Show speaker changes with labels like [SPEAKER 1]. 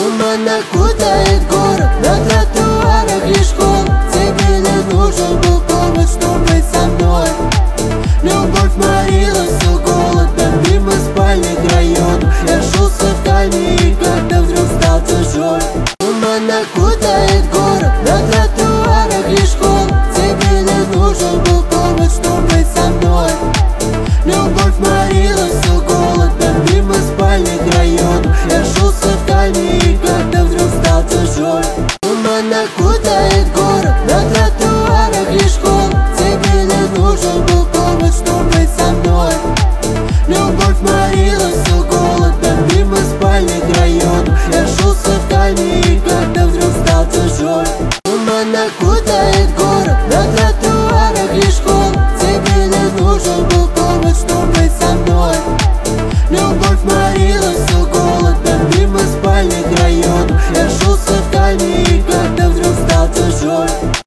[SPEAKER 1] Туман окутает город, на тротуарах и школ. Тебе не нужен был повод, чтобы быть со мной. Любовь морила все голодом, мимо спальных районов. Я шелся в тайне, и когда вдруг стал чужой. Туман окутает город, на тротуарах и школ. Тебе не нужен был повод, чтобы быть со мной. Любовь морила все голодом, мимо спальных районов. Я шелся в тайне, и когда вдруг стал чужой. Туман окутает город, на тротуарах и школ. Тебе не нужен был повод, чтобы быть со мной. Любовь морила все голодом, мимо спальных районов. Я шелся в тайне, и когда вдруг стал чужой. Туман окутает город, на тротуарах и школ. Тебе не нужен был повод, чтобы быть со мной. Любовь морила все голодом, мимо спальных районов. Я шелся в тайне, и когда вдруг стал чужой.